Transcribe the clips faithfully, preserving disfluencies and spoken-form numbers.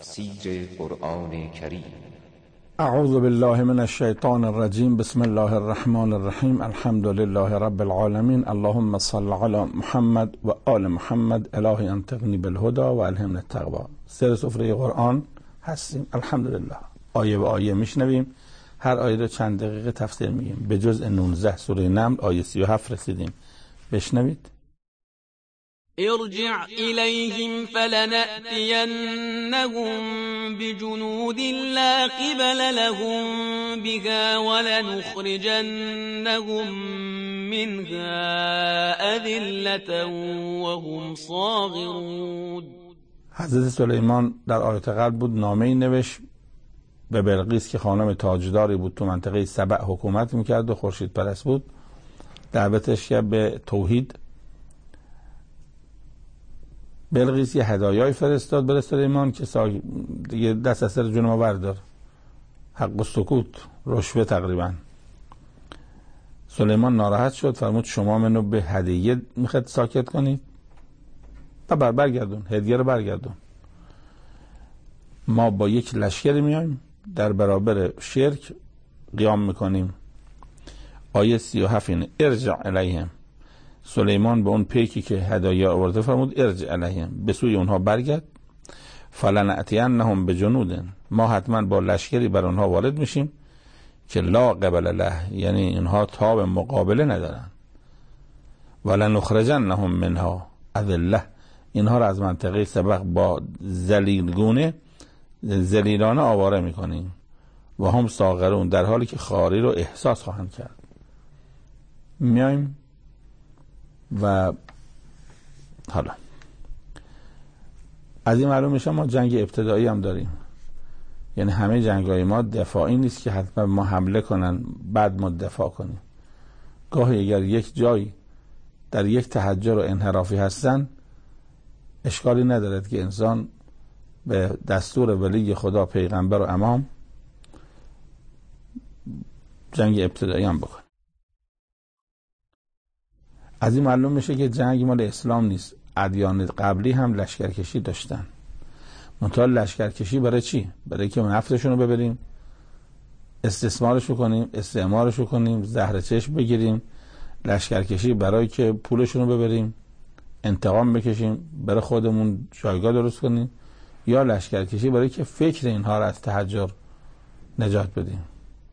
تفسیر قرآن کریم. اعوذ بالله من الشیطان الرجیم. بسم الله الرحمن الرحیم. الحمد لله رب العالمین. اللهم صل علی محمد و آل محمد. الهی انطقنی بالهدى و الهمنا التقوی. سر سفره قرآن هستیم. الحمدلله. آیه به آیه میشنویم. هر آیه رو چند دقیقه تفسیر میگیم. به جزء نوزده سوره نمل آیه سی و هفت رسیدیم. بشنوید. ارجع إليهم فلنأتينهم بجنود لا قبل لهم بها ولنخرجنهم منها أذلة وهم صاغرون. حضرت سلیمان در آیات قبل بود نامه‌ای نوشت به بلقیس که خانم تاجداری بود، تو منطقه سبع حکومت میکرد و خورشید پرست بود. دعوتش کرد به توحید. بلقیس یه هدایای فرستاد برای سلیمان که سا... دیگه دست از سر جون ما بردار، حق و سکوت، رشوه تقریبا. سلیمان ناراحت شد، فرمود شما منو به هدیه میخواد ساکت کنید؟ بر برگردون، هدیه رو برگردون. ما با یک لشکری میایم در برابر شرک قیام میکنیم. آیه سی و هفت اینه ارجع الیهم. سلیمان به اون پیکی که هدایا آورده فرمود ارجع الیهم، به سوی اونها برگرد. فلنأتینهم بجنود، ما حتما با لشکری بر اونها وارد میشیم که لا قبل له، یعنی اینها تاب مقابله ندارن. ولنخرجنهم منها اذله، اینها را از منطقه سبق با ذلیلگونه ذلیلانه آواره میکنیم. و هم صاغرون، در حالی که خاری رو احساس خواهند کرد. میایم و حالا از این معلوم میشه ما جنگ ابتدایی هم داریم. یعنی همه جنگای ما دفاعی نیست که حتما ما حمله کنن بعد ما دفاع کنیم. گاهی اگر یک جایی در یک تحجر و انحرافی هستن، اشکالی ندارد که انسان به دستور ولی خدا پیغمبر و امام جنگ ابتدایی هم بکن. از این معلوم میشه که جنگ مال اسلام نیست. ادیان قبلی هم لشکرکشی داشتن. منتها لشکرکشی برای چی؟ برای که نفتشون رو ببریم، استثمارش رو کنیم، استعمارش رو کنیم، زهر چشم بگیریم. لشکرکشی برای که پولشون رو ببریم، انتقام بکشیم، برای خودمون جایگاه درست کنیم. یا لشکرکشی برای که فکر اینها رو از تحجر نجات بدیم.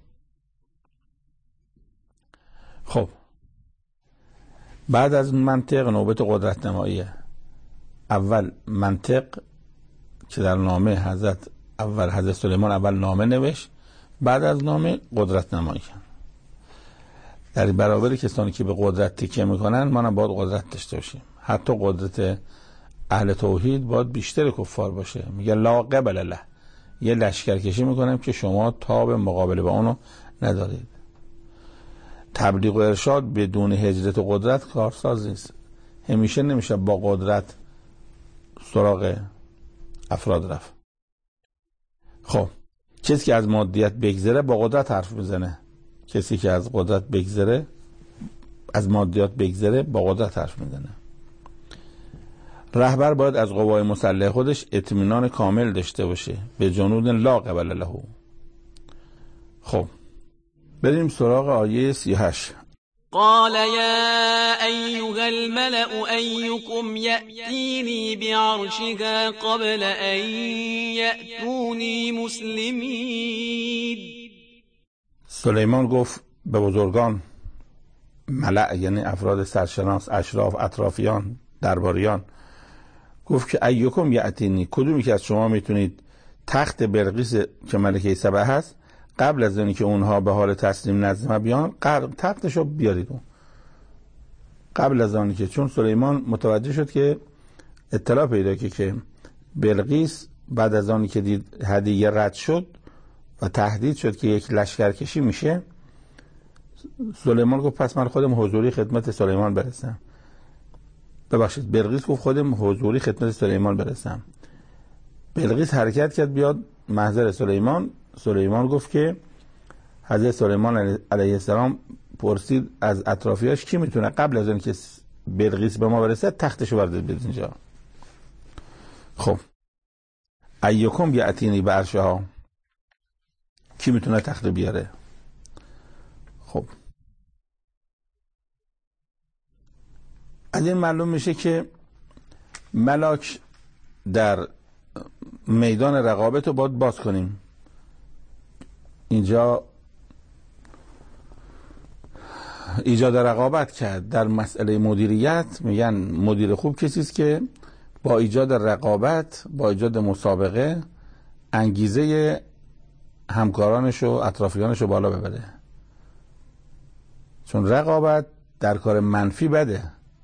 خب بعد از منطق نوبت قدرت نماییه. اول منطق که در نامه حضرت اول حضرت سلیمان اول نامه نوشت، بعد از نامه قدرت نمایی. در برابر کسانی که به قدرت تکیه میکنن ما هم باید قدرت داشته باشیم. حتی قدرت اهل توحید باید بیشتر کفار باشه. میگه لا قبل له، یه لشکرکشی میکنم که شما تاب مقابله با اونو ندارید. تبلیغ و ارشاد بدون هجرت و قدرت کارساز نیست. همیشه نمیشه با قدرت سراغ افراد رفت. خب کسی که از مادیت بگذره با قدرت حرف میزنه. کسی که از قدرت بگذره از مادیات بگذره با قدرت حرف میزنه. رهبر باید از قوای مسلح خودش اطمینان کامل داشته باشه به جنود لا قبل له. خب بریم سراغ آیه سی و هشت. قال يا أيها الملأ أيكم يأتيني بعرشها قبل أن يأتوني مسلمين. سلیمان گفت به بزرگان، ملأ یعنی افراد سرشناس، اشراف، اطرافیان، درباریان، گفت که ایکم یأتینی، کدومی که از شما میتونید تخت بلقیس که ملکه سبع هست قبل از اینکه اونها به حال تسلیم نزد ما بیان تختشو بیارید. قبل از آنی که، چون سلیمان متوجه شد که اطلاع پیدا که که بلقیس بعد از آنی که دید هدیه رد شد و تهدید شد که یک لشکرکشی میشه، سلیمان گفت پس من خودم حضوری خدمت سلیمان برسم. ببخشید بلقیس گفت خودم حضوری خدمت سلیمان برسم. بلقیس حرکت کرد بیاد محضر سلیمان. سلیمان گفت که حضرت سلیمان علیه السلام پرسید از اطرافیاش کی میتونه قبل از اون که بلقیس به ما برسه تختشو برده بیاد اینجا. خب ایکم یأتینی بعرشها، کی میتونه تخته بیاره؟ خب از این معلوم میشه که ملاک در میدان رقابت رو باید باز کنیم. اینجا ایجاد رقابت کرد در مسئله مدیریت. میگن مدیر خوب کسی است که با ایجاد رقابت، با ایجاد مسابقه، انگیزه همکارانش و اطرافیانش رو بالا ببره. چون رقابت در کار منفی بده،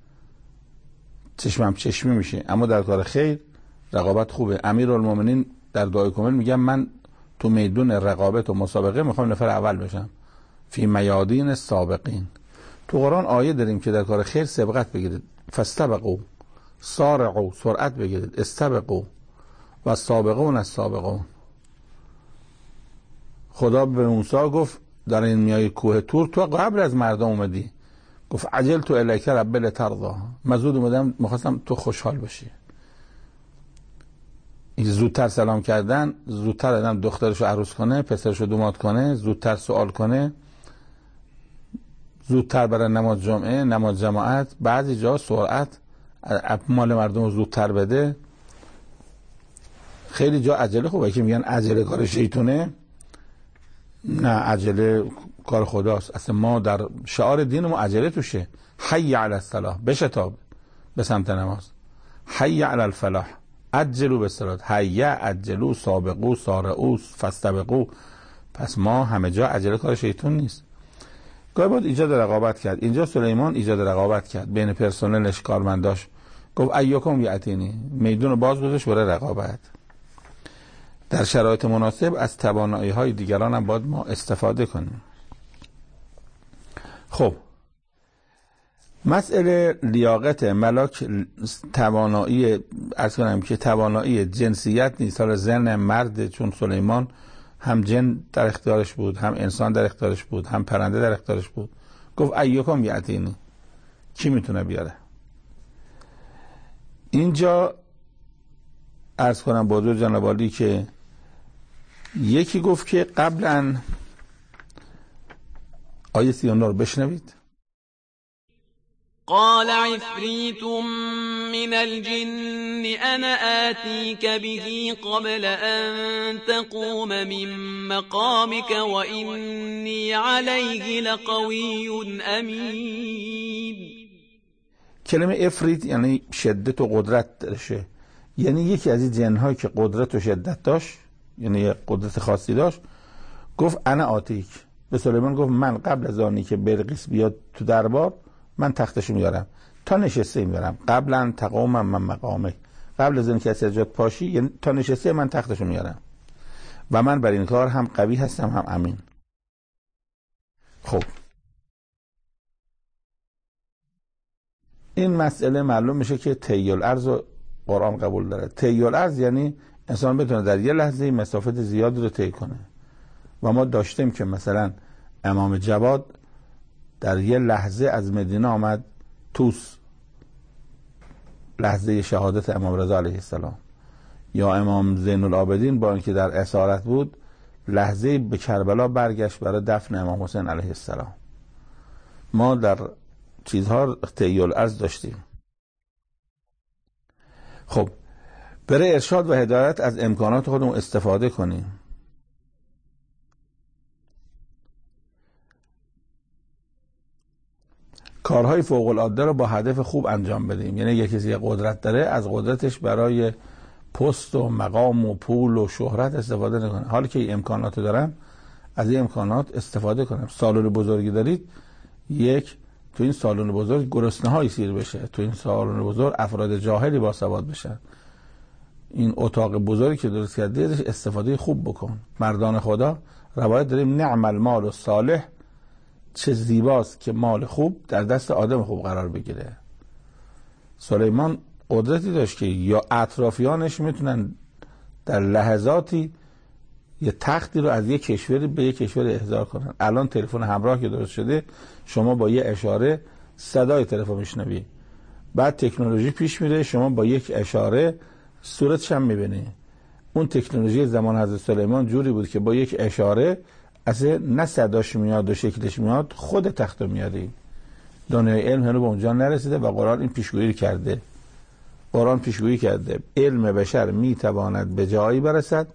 چشمم چشمی میشه، اما در کار خیر رقابت خوبه. امیرالمومنین در دعای کامل میگن من تو میدون رقابت و مسابقه میخوام نفر اول بشم. فی میادین السابقین. تو قرآن آیه داریم که در کار خیر سبقت بگیرید. فاستبقوا، سارعوا، سرعت بگیرید. استبقوا و سابقون السابقون. خدا به موسی گفت در این میای کوه تور تو قبل از مردم اومدی، گفت عجلت الیک رب لترضی، من زود اومدم میخواستم تو خوشحال بشی. این زودتر سلام کردن، زودتر آدم دخترشو عروس کنه، پسرشو دوماد کنه، زودتر سوال کنه، زودتر برای نماز جمعه، نماز جماعت، بعضی جا سرعت، مال مردم رو زودتر بده. خیلی جا عجله خوبه که میگن عجله کار شیطونه. نه، عجله کار خداست. اصلا ما در شعار دین ما عجله توشه. حی علی الصلاح، بشتاب به سمت نماز. حی علی الفلاح، عجلوا بالصلاة. حی، عجلوا، سابقوا، سارعوا، فاستبقوا. پس ما همه جا عجله کار شیطان نیست. گاهی باید ایجاد رقابت کرد. اینجا سلیمان ایجاد رقابت کرد بین پرسنلش، کارمنداش. گفت ایکم یأتینی، میدون باز گذاشت برای رقابت. در شرایط مناسب از توانایی های دیگران هم باید ما استفاده کنیم. خب مسئله لیاقت ملاک توانایی، عرض کنم که توانایی جنسیت نیست. حالا زن مرد، چون سلیمان هم جن در اختیارش بود، هم انسان در اختیارش بود، هم پرنده در اختیارش بود. گفت ایکم یأتینی، کی میتونه بیاره؟ اینجا عرض کنم با حضور جناب عالی که یکی گفت که قبلا آیه سی و نه رو بشنوید. قال عفریت من الجن انا آتیک به قبل ان تقوم من مقامك وإني علیه لقوی امین. کلمه افریت یعنی شدت و قدرت داشته، یعنی یکی از این جنهایی که قدرت و شدت داشت، یعنی قدرت خاصی داشت. گفت انا آتیک، به سلیمان گفت من قبل از آنی که بلقیس بیاد تو دربار من تختشو میارم، تا نشسته میارم. قبلا تقوم من مقامه، قبل از اینکه کسی جات پاشی، یعنی تا نشسته من تختشو میارم و من بر این کار هم قوی هستم هم امین. خب این مسئله معلوم میشه که طی الارض قرآن قبول داره. طی الارض یعنی انسان بتونه در یه لحظه مسافت زیادی رو طی کنه. و ما داشتیم که مثلا امام جواد در یه لحظه از مدینه آمد توس، لحظه شهادت امام رضا علیه السلام. یا امام زین العابدین با اینکه در اسارت بود، لحظه به کربلا برگشت برای دفن امام حسین علیه السلام. ما در چیزها طی الارض داشتیم. خب برای ارشاد و هدایت از امکانات خودمون استفاده کنیم. کارهای فوق العاده رو با هدف خوب انجام بدیم. یعنی یک کسی قدرت داره، از قدرتش برای پست و مقام و پول و شهرت استفاده نکنه. حالی که امکانات دارم، از این امکانات استفاده کنم. سالن بزرگی دارید، یک تو این سالن بزرگ گرسنه هایی سیر بشه، تو این سالن بزرگ افراد جاهلی باسواد بشن. این اتاق بزرگی که درست کردی ازش استفاده خوب بکن. مردان خدا روایت داریم نعم المال و صالح، چه زیباست که مال خوب در دست آدم خوب قرار بگیره. سلیمان قدرتی داشت که یا اطرافیانش میتونن در لحظاتی یه تختی رو از یه کشوری به یه کشور احضار کنن. الان تلفن همراه که درست شده، شما با یه اشاره صدای تلفن میشنوی. بعد تکنولوژی پیش میره، شما با یک اشاره صورتش هم میبینی. اون تکنولوژی زمان حضرت سلیمان جوری بود که با یک اشاره اصلا نه صداش میاد و شکلش میاد، خود تخت میاری. دنیای علم هنوز به اونجا نرسیده و قرآن این پیشگویی کرده. قرآن پیشگویی کرده علم بشر میتواند به جایی برسد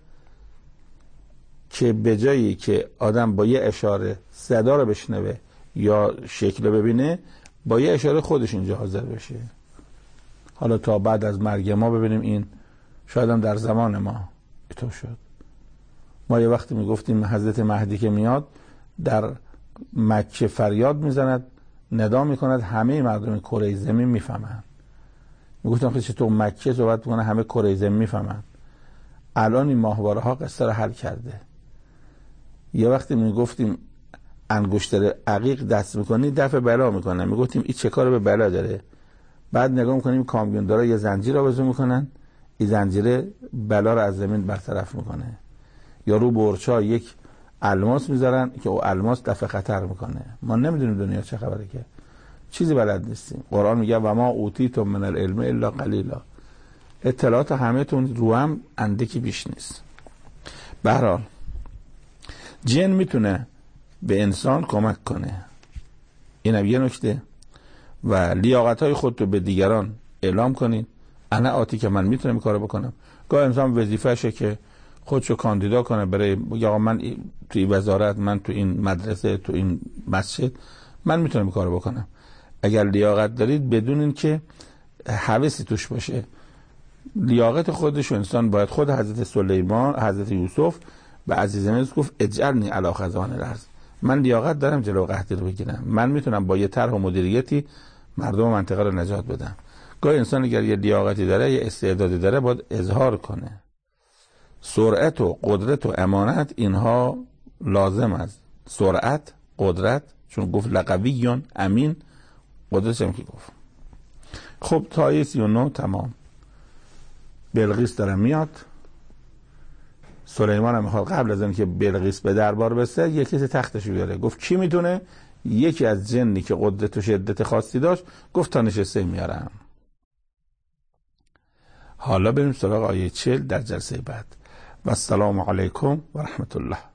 که به جایی که آدم با یه اشاره صدا رو بشنوه یا شکل رو ببینه، با یه اشاره خودش اینجا حاضر بشه. حالا تا بعد از مرگ ما ببینیم این شاید هم در زمان ما اینطور شد. ما یه وقتی میگفتیم حضرت مهدی که میاد در مکه فریاد میزند، ندا میکند، همه مردم کره زمین میفهمن. میگفتم خیلی چطور مکه صحبت میکنه همه کره زمین میفهمن. الان این ماهواره ها قصه رو حل کرده. یه وقتی میگفتیم انگشتر عقیق دست میکنی دفع بلا میکنه، میگفتیم این چه کار به بلا داره. بعد نگاه میکنیم کامیون داره یه زنجیر آویزون میکنن، این زنجیره بلا رو از زمین برطرف میکنه. یا رو برچا یک الماس میذارن که او الماس دفع خطر میکنه. ما نمیدونیم دنیا چه خبره، که چیزی بلد نیستیم. قرآن میگه و ما اوتیتم من العلم الا قلیلا. اطلاعات همه تون رو هم اندکی بیش نیست. به هر حال جن میتونه به انسان کمک کنه، این هم یه نکته. و لیاقت های خودتو به دیگران اعلام کنین. انا آتی که من میتونم این کارو بکنم. گاه انسان وظیفه‌شه که خودشو کاندیدا کنه برای یا من تو این وزارت، من تو این مدرسه، تو این مسجد من میتونم این کارو بکنم. اگر لیاقت دارید بدون این که هوسی توش باشه. لیاقت خودشو انسان باید، خود حضرت سلیمان، حضرت یوسف به عزیز مصر گفت اجعلنی علی خزائن الارض، من لیاقت دارم جلو قحطی رو بگیرم، من میتونم با یه طرح و مدیریتی مردم منطقه رو نجات بدم. گاهی انسان اگر یه لیاقتی داره، یه استعدادی داره، باید اظهار کنه. سرعت و قدرت و امانت اینها لازم است. سرعت، قدرت، چون گفت لقویون امین، قدرتش هم که گفت. خب تا سی و نه تمام. بلقیس داره میاد. سلیمان هم میخواد قبل از اینکه بلقیس به دربار برسه یه کسی تختش بیاره. گفت کی میتونه؟ یکی از جنی که قدرت و شدت خاصی داشت گفت تا نشسته میارم. حالا بریم سراغ آیه چهل در جلسه بعد. و السلام علیکم و رحمت الله.